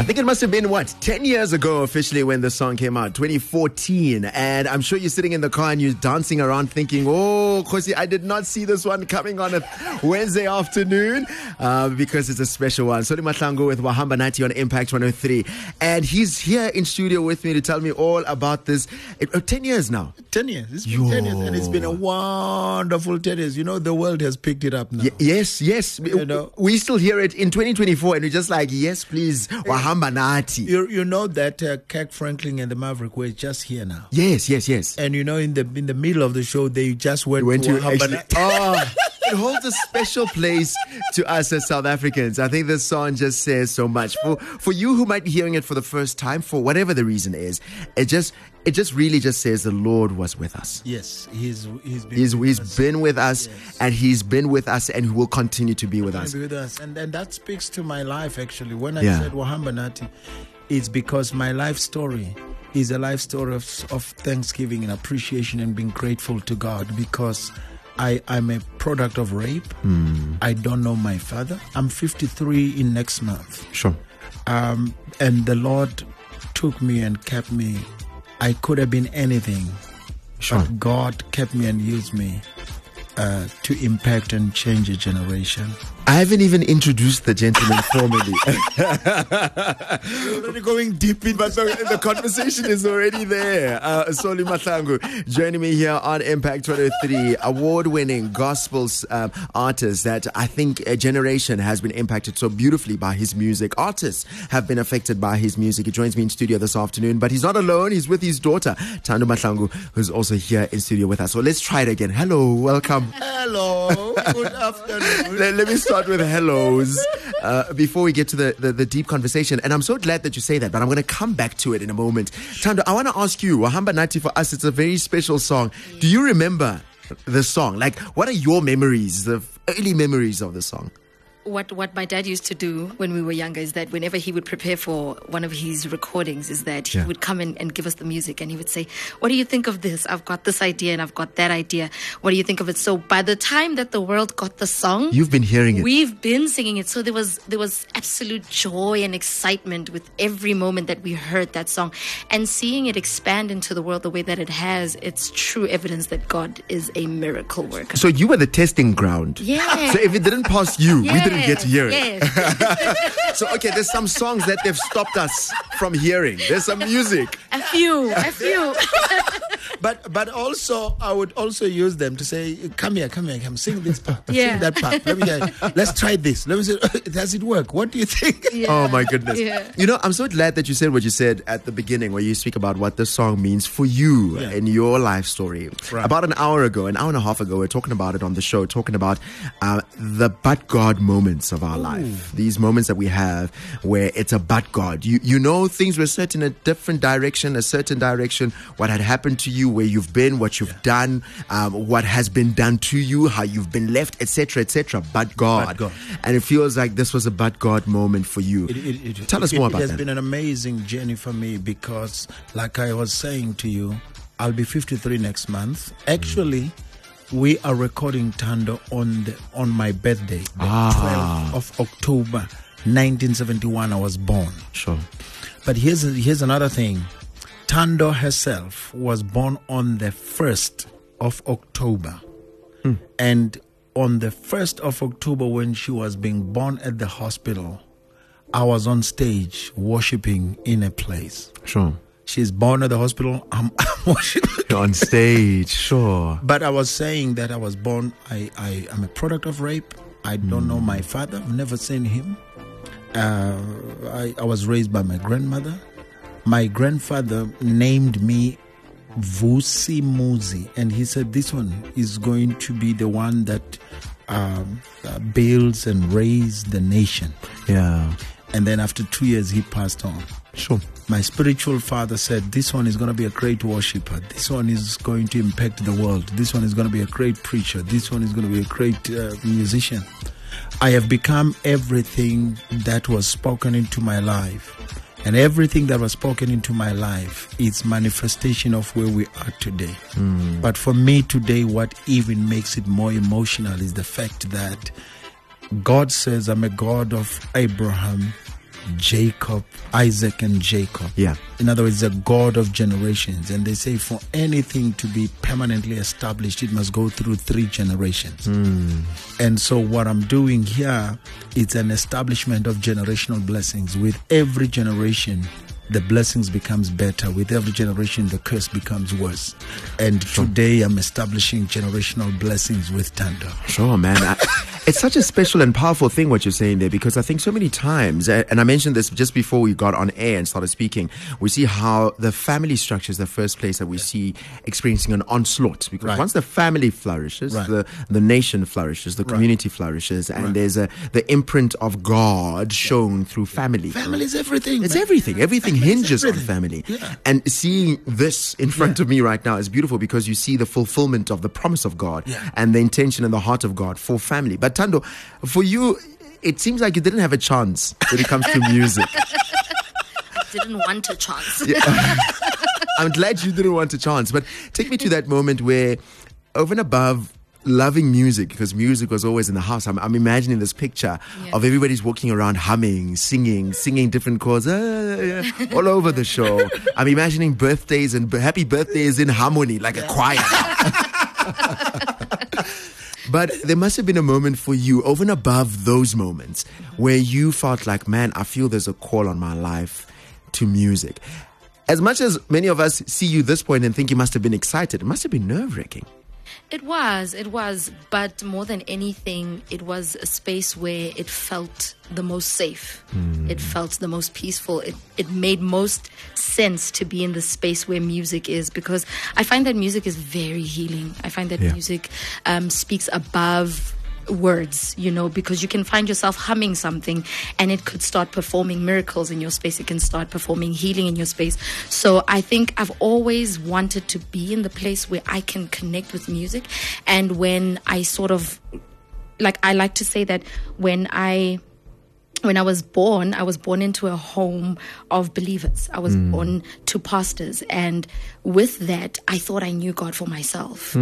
I think it must have been, 10 years ago officially when the song came out, 2014. And I'm sure you're sitting in the car and you're dancing around thinking, oh, Khosi, I did not see this one coming on a Wednesday afternoon because it's a special one. Solly Mahlangu with Wahamba Nathi on Impact 103. And he's here in studio with me to tell me all about this. 10 years now. 10 years. It's been 10 years and it's been a wonderful 10 years. You know, the world has picked it up now. Yes. You know, we still hear it in 2024 and we're just like, yes, please, Wahamba Nathi. You know that Kirk Franklin and the Maverick were just here now. Yes. And you know, in the middle of the show, they just went to Wahamba Nathi. It holds a special place to us as South Africans. I think this song just says so much. For you who might be hearing it for the first time, for whatever the reason is, it just really just says the Lord was with us. Yes, he's been with us, yes. And he's been with us, and he will continue to be with us. And that speaks to my life actually. When I said Wahamba Nathi, it's because my life story is a life story of thanksgiving and appreciation and being grateful to God, because I'm a product of rape. I don't know my father. I'm 53 in next month. Sure. And the Lord took me and kept me. I could have been anything. Sure. But God kept me and used me to impact and change a generation. I haven't even introduced the gentleman formally. We're already going deep in, but the conversation is already there. Solly Mahlangu joining me here on Impact 103, award-winning gospel artist that I think a generation has been impacted so beautifully by his music. Artists have been affected by his music. He joins me in studio this afternoon, but he's not alone. He's with his daughter, Thando Mahlangu, who's also here in studio with us. So let's try it again. Hello, welcome. Hello, good afternoon. Let me start with hellos before we get to the deep conversation. And I'm so glad that you say that, but I'm going to come back to it in a moment. Thando, I want to ask you, Wahamba Nathi for us, it's a very special song. Do you remember the song? Like, what are your memories, the early memories of the song? What my dad used to do when we were younger is that whenever he would prepare for one of his recordings is that he would come in and give us the music, and he would say, what do you think of this? I've got this idea and I've got that idea. What do you think of it? So by the time that the world got the song, you've been hearing it. We've been singing it. So there was absolute joy and excitement with every moment that we heard that song, and seeing it expand into the world the way that it has. It's true evidence that God is a miracle worker. So you were the testing ground. Yeah. So if it didn't pass you, we didn't get to hear it. Yes. So, okay, there's some songs that they've stopped us from hearing. There's some music. A few. But also, I would also use them to say, come here, sing this part, sing that part. Let's try this. Let me see, does it work? What do you think? Yeah. Oh, my goodness. Yeah. You know, I'm so glad that you said what you said at the beginning, where you speak about what this song means for you in your life story. Right. About an hour and a half ago, we were talking about it on the show, talking about the but God moments of our life. These moments that we have where it's a but God. You know, things were set in a certain direction, what had happened to you, where you've been, what you've done, what has been done to you, how you've been left, etc., but God. And it feels like this was a but God moment for you. Tell us more about that. It has been an amazing journey for me because, like I was saying to you, I'll be 53 next month. Actually, we are recording Thando on my birthday, the 12th of October, 1971. I was born. Sure. But here's another thing. Thando herself was born on the 1st of October. And on the 1st of October, when she was being born at the hospital, I was on stage worshiping in a place. Sure. She's born at the hospital. I'm worshiping on stage. Sure. But I was saying that I was born. I am a product of rape. I don't know my father. I've never seen him. I was raised by my grandmother. My grandfather named me Vusi Muzi, and he said this one is going to be the one that builds and raises the nation. Yeah. And then after 2 years, he passed on. Sure. My spiritual father said, this one is going to be a great worshiper. This one is going to impact the world. This one is going to be a great preacher. This one is going to be a great musician. I have become everything that was spoken into my life. And everything that was spoken into my life is manifestation of where we are today. But for me today, what even makes it more emotional is the fact that God says, I'm a God of Abraham, Jacob, Isaac and Jacob. Yeah. In other words, the God of generations. And they say for anything to be permanently established, it must go through 3 generations. And so what I'm doing here is an establishment of generational blessings. With every generation, the blessings becomes better. With every generation, the curse becomes worse. And today, I'm establishing generational blessings with Thando. Sure, man. It's such a special and powerful thing what you're saying there, because I think so many times, and I mentioned this just before we got on air and started speaking, we see how the family structure is the first place that we see experiencing an onslaught. Because once the family flourishes, the nation flourishes, the community flourishes, and there's the imprint of God shown through family. Family is everything. It's everything. Everything hinges on family. Yeah. And seeing this in front of me right now is beautiful, because you see the fulfillment of the promise of God and the intention in the heart of God for family. But Thando, for you, it seems like you didn't have a chance when it comes to music. Didn't want a chance. I'm glad you didn't want a chance. But take me to that moment where, over and above loving music, because music was always in the house, I'm imagining this picture of everybody's walking around humming, singing different chords all over the show. I'm imagining birthdays and happy birthdays in harmony, like a choir. But there must have been a moment for you, over and above those moments, where you felt like, man, I feel there's a call on my life to music. As much as many of us see you this point and think you must have been excited, it must have been nerve-wracking. It was, but more than anything, it was a space where it felt the most safe. It felt the most peaceful. It made most sense to be in the space where music is, because I find that music is very healing. I find that music speaks above words, because you can find yourself humming something and it could start performing miracles in your space. It can start performing healing in your space. So I think I've always wanted to be in the place where I can connect with music. And when I sort of, I like to say that when I was born into a home of believers. I was born to pastors. And with that, I thought I knew God for myself.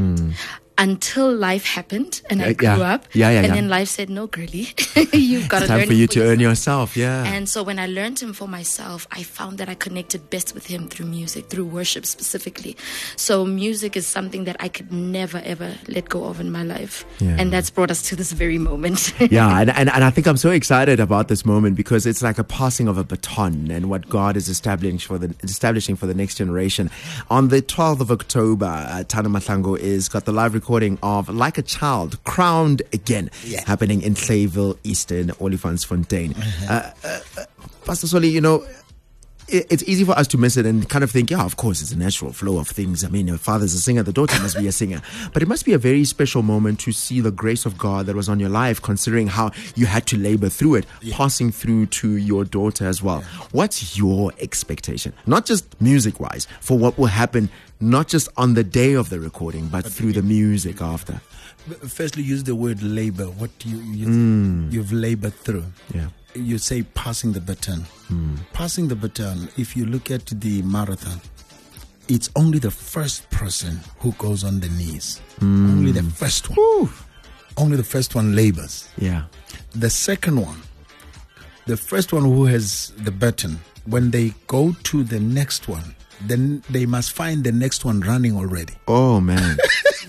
Until life happened and I grew up. And then life said, no, girlie, you've got to learn time for you to earn yourself. And so when I learned him for myself, I found that I connected best with him through music, through worship specifically. So music is something that I could never, ever let go of in my life. And that's brought us to this very moment. And I think I'm so excited about this moment, because it's like a passing of a baton and what God is establishing for the next generation. On the 12th of October, Thando Mahlangu is got the live recording of Like a Child, Crowned Again, happening in Clayville, Eastern Olifantsfontein. Pastor Solly, it's easy for us to miss it and kind of think, of course, it's a natural flow of things. I mean, your father's a singer, the daughter must be a singer. But it must be a very special moment to see the grace of God that was on your life, considering how you had to labor through it, passing through to your daughter as well. What's your expectation? Not just music-wise, for what will happen, not just on the day of the recording, but through the music after. Firstly, use the word labor. What you've labored through. You say passing the baton. Passing the baton, if you look at the marathon, it's only the first person who goes on the knees. Only the first one. Only the first one labors. The second one, the first one who has the baton, when they go to the next one, then they must find the next one running already. Oh, man.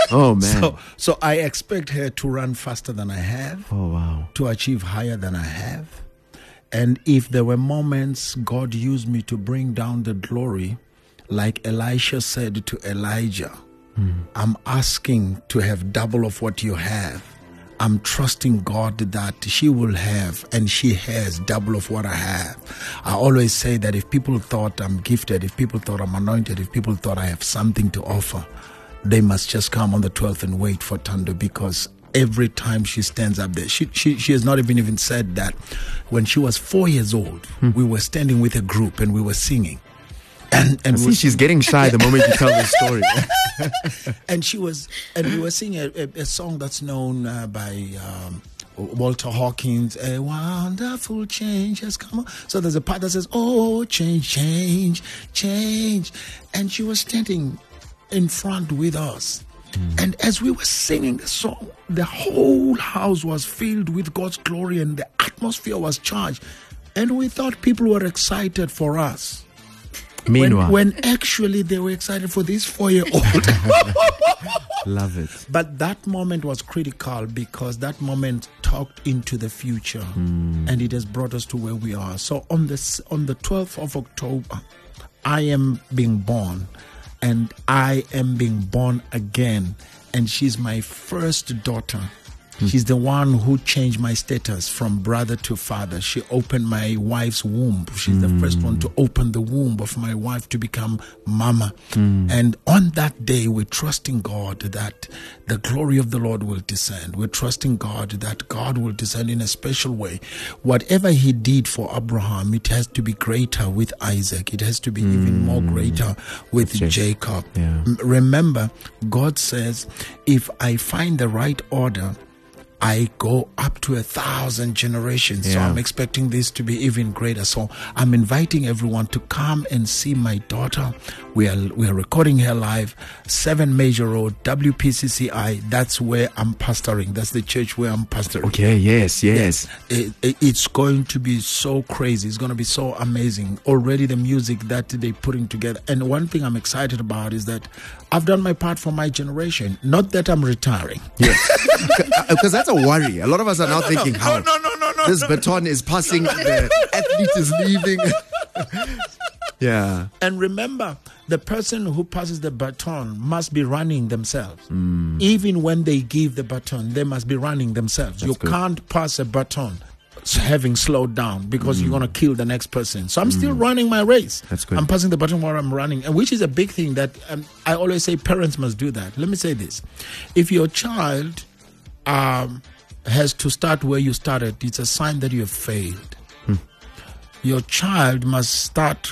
So I expect her to run faster than I have. Oh, wow. To achieve higher than I have. And if there were moments God used me to bring down the glory, like Elisha said to Elijah, I'm asking to have double of what you have. I'm trusting God that she will have, and she has, double of what I have. I always say that if people thought I'm gifted, if people thought I'm anointed, if people thought I have something to offer, they must just come on the 12th and wait for Thando, because every time she stands up there, she has not even said that when she was 4 years old, we were standing with a group and we were singing. And see, she's getting shy the moment you tell the story. and we were singing a song that's known by Walter Hawkins, A Wonderful Change Has Come. So there's a part that says, oh, change, change, change. And she was standing in front with us. And as we were singing the song, the whole house was filled with God's glory and the atmosphere was charged. And we thought people were excited for us. Meanwhile, when actually they were excited for this 4-year-old. Love it. But that moment was critical because that moment talked into the future, and it has brought us to where we are. So on the 12th of October, I am being born, and I am being born again, and she's my first daughter. She's the one who changed my status from brother to father. She opened my wife's womb. She's the first one to open the womb of my wife to become mama. And on that day, we're trusting God that the glory of the Lord will descend. We're trusting God that God will descend in a special way. Whatever he did for Abraham, it has to be greater with Isaac. It has to be even more greater with Jacob. Yeah. Remember, God says, if I find the right order, I go up to 1,000 generations. So I'm expecting this to be even greater. So I'm inviting everyone to come and see my daughter. We are recording her live, 7 Major Road, WPCCI. That's where I'm pastoring. That's the church where I'm pastoring. Okay, yes. It's going to be so crazy. It's going to be so amazing. Already the music that they're putting together. And one thing I'm excited about is that I've done my part for my generation. Not that I'm retiring. Yes. Because that's a worry. A lot of us are now thinking, how this baton is passing, the athlete is leaving. Yeah. And remember, the person who passes the baton must be running themselves. Even when they give the baton, they must be running themselves. You can't pass a baton having slowed down because you're going to kill the next person. So I'm still running my race. That's good. I'm passing the baton while I'm running, and which is a big thing that I always say parents must do that. Let me say this. If your child has to start where you started, it's a sign that you have failed. Your child must start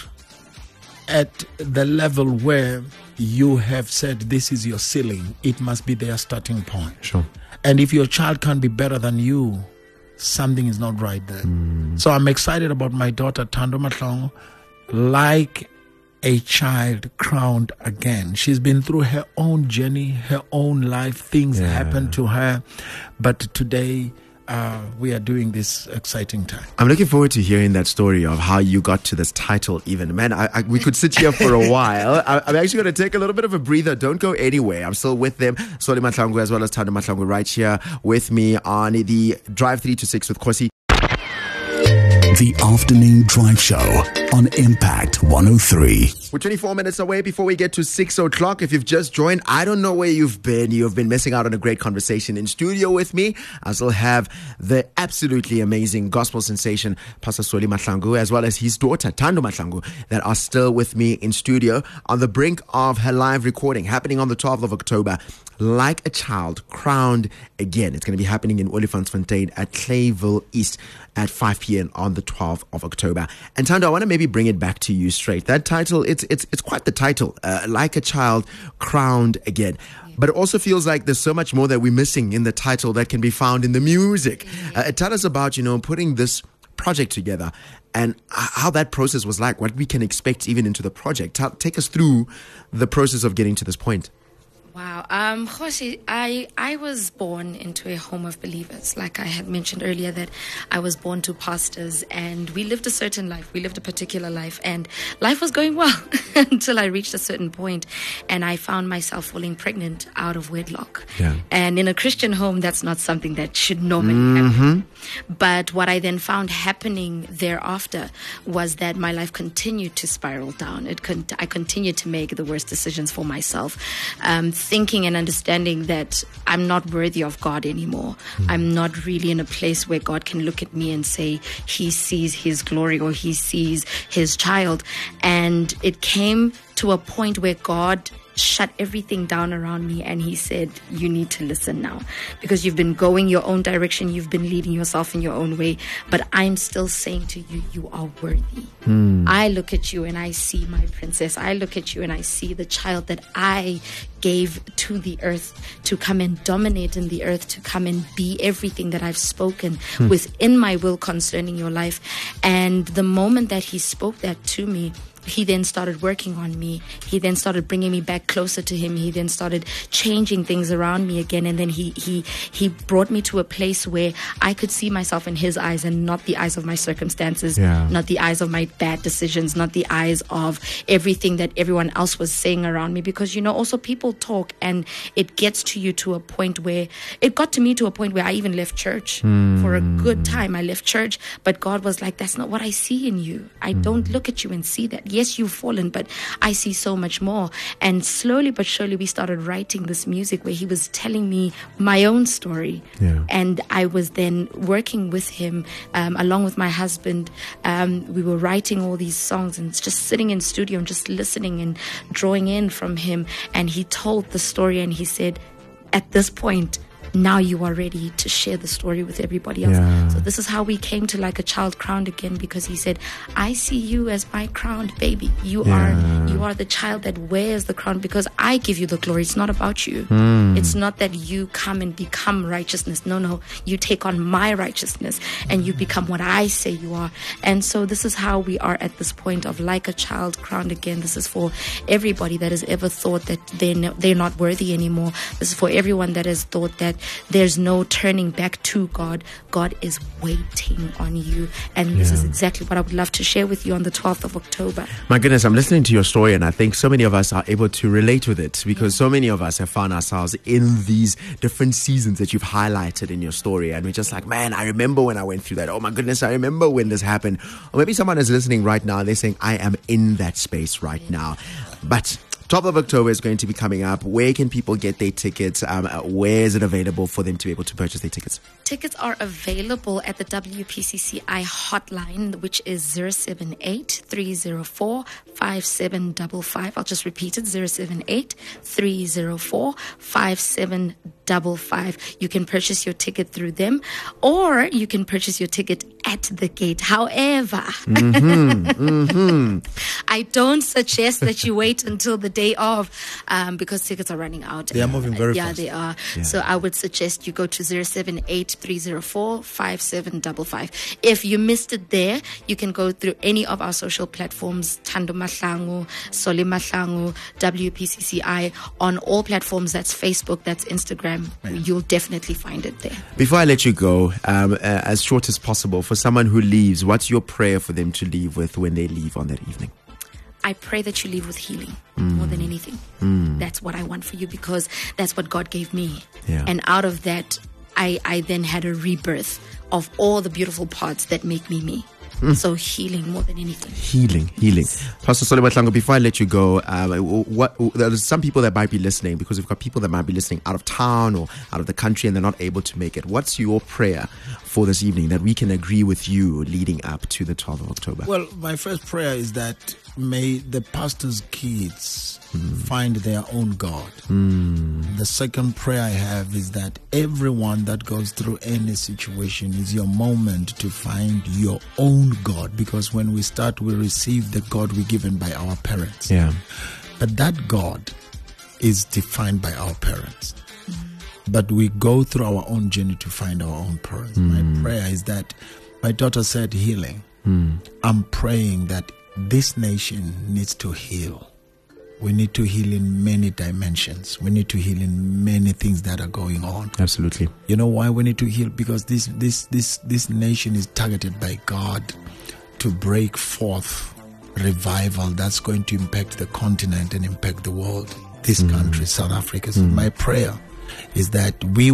at the level where you have said this is your ceiling. It must be their starting point. Sure. And if your child can't be better than you, something is not right there. So I'm excited about my daughter Thando Mahlangu, like a child crowned again. She's been through her own journey, her own life. Things happened to her, but today we are doing this exciting time. I'm looking forward to hearing that story of how you got to this title even. Man, we could sit here for a while. I'm actually going to take a little bit of a breather. Don't go anywhere. I'm still with them. Solly Mahlangu as well as Thando Mahlangu right here with me on the Drive 3 to 6 with Khosi. The Afternoon Drive Show on Impact 103. We're 24 minutes away before we get to 6 o'clock. If you've just joined, I don't know where you've been. You've been missing out on a great conversation. In studio with me, I still have the absolutely amazing gospel sensation, Pastor Solly Mahlangu, as well as his daughter, Thando Mahlangu, that are still with me in studio on the brink of her live recording happening on the 12th of October. Like a Child, Crowned Again. It's going to be happening in Olifantsfontein at Clayville East at 5 p.m. on the 12th of October. And Thando, I want to maybe bring it back to you straight. That title, it's quite the title, Like a Child, Crowned Again. But it also feels like there's so much more that we're missing in the title that can be found in the music. Tell us about, putting this project together and how that process was like, what we can expect even into the project. Take us through the process of getting to this point. Wow. Khosi, I was born into a home of believers. Like I had mentioned earlier, that I was born to pastors, and we lived a certain life. We lived a particular life, and life was going well until I reached a certain point, and I found myself falling pregnant out of wedlock. Yeah. And in a Christian home, that's not something that should normally happen. But what I then found happening thereafter was that my life continued to spiral down. I continued to make the worst decisions for myself. Thinking and understanding that I'm not worthy of God anymore. I'm not really in a place where God can look at me and say he sees his glory or he sees his child. And it came to a point where God shut everything down around me, and he said, you need to listen now, because you've been going your own direction, you've been leading yourself in your own way, but I'm still saying to you, you are worthy. I look at you and I see my princess. I look at you and I see the child that I gave to the earth to come and dominate in the earth, to come and be everything that I've spoken within my will concerning your life. And the moment that he spoke that to me, he then started working on me. He then started bringing me back closer to him. He then started changing things around me again. And then he brought me to a place where I could see myself in his eyes and not the eyes of my circumstances, not the eyes of my bad decisions, not the eyes of everything that everyone else was saying around me. Because, also people talk, and it gets to you to a point where, it got to me to a point where I even left church for a good time. I left church, but God was like, that's not what I see in you. I don't look at you and see that. Yes, you've fallen, but I see so much more. And slowly but surely we started writing this music where he was telling me my own story. And I was then working with him along with my husband. We were writing all these songs and just sitting in studio and just listening and drawing in from him. And he told the story, and he said, at this point, now you are ready to share the story with everybody else. So this is how we came to Like a Child Crowned again, because he said, I see you as my crowned baby. You are the child that wears the crown, because I give you the glory. It's not about you. It's not that you come and become righteousness. No, you take on my righteousness and you become what I say you are. And so this is how we are at this point of Like a Child Crowned again. This is for everybody that has ever thought that they're not worthy anymore. This is for everyone that has thought that there's no turning back to God. God is waiting on you. And this is exactly what I would love to share with you on the 12th of October. My goodness, I'm listening to your story, and I think so many of us are able to relate with it, because so many of us have found ourselves in these different seasons that you've highlighted in your story. And we're just like, man, I remember when I went through that. Oh my goodness, I remember when this happened. Or maybe someone is listening right now, they're saying, I am in that space right now. But 12th of October is going to be coming up. Where can people get their tickets? Where is it available for them to be able to purchase their tickets? Tickets are available at the WPCCI hotline, which is 078-304-5755. I'll just repeat it, 078-304-5755. You can purchase your ticket through them, or you can purchase your ticket at the gate. However, I don't suggest that you wait until the day of, because tickets are running out. They are moving very fast. Yeah, they are. Yeah. So I would suggest you go to 078-304-5755. If you missed it there, you can go through any of our social platforms, Thando Mahlangu, Soli Mahlangu, WPCCI, on all platforms. That's Facebook, that's Instagram. You'll definitely find it there. Before I let you go, as short as possible, for someone who leaves, what's your prayer for them to leave with when they leave on that evening? I pray that you leave with healing more than anything. That's what I want for you, because that's what God gave me. And out of that, I then had a rebirth of all the beautiful parts that make me me. So healing more than anything. Healing. Pastor Soli Mahlangu, before I let you go, there's some people that might be listening, because we've got people that might be listening out of town or out of the country and they're not able to make it. What's your prayer for this evening that we can agree with you leading up to the 12th of October? Well, my first prayer is that may the pastor's kids find their own God. The second prayer I have is that everyone that goes through any situation is your moment to find your own God, because when we start, we receive the God we're given by our parents. But that God is defined by our parents. But we go through our own journey to find our own parents. My prayer is that, my daughter said healing. I'm praying that this nation needs to heal. We need to heal in many dimensions. We need to heal in many things that are going on. Absolutely. You know why we need to heal? Because this nation is targeted by God to break forth revival that's going to impact the continent and impact the world. This country, South Africa. So my prayer is that the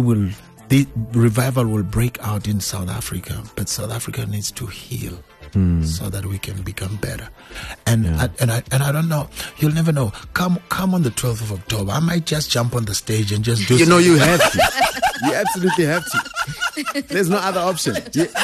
revival will break out in South Africa, but South Africa needs to heal. So that we can become better. And I don't know. You'll never know. Come on the 12th of October. I might just jump on the stage and just do something. You have to. You absolutely have to. There's no other option.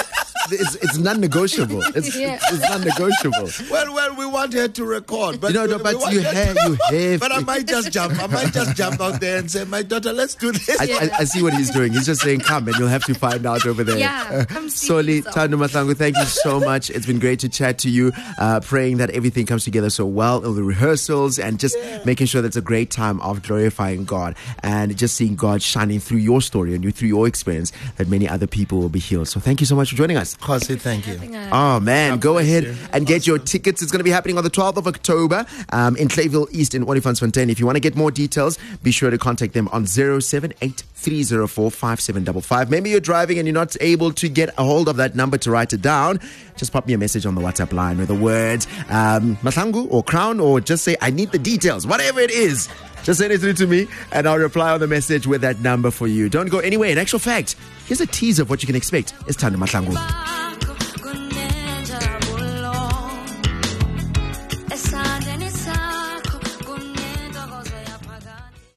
It's non-negotiable. It's non-negotiable. Well, we want her to record, but but you have. But I might just jump. Out there and say, my daughter, let's do this. I see what he's doing. He's just saying, come, and you'll have to find out over there. Yeah, come see. Soli, Thando Mahlangu, thank you so much. It's been great to chat to you. Praying that everything comes together so well in the rehearsals, and just making sure that it's a great time of glorifying God and just seeing God shining through your story and through your experience, that many other people will be healed. So thank you so much for joining us. Khosi, thank you. Oh man, go ahead and get your tickets. It's going to be happening on the 12th of October in Clayville East in Olifantsfontein. If you want to get more details, be sure to contact them on 078-304-5755. Maybe you're driving and you're not able to get a hold of that number to write it down. Just pop me a message on the WhatsApp line with the words Mahlangu or Crown, or just say, I need the details. Whatever it is, just send it through to me and I'll reply on the message with that number for you. Don't go anywhere. In actual fact, here's a teaser of what you can expect. It's Thando Mahlangu.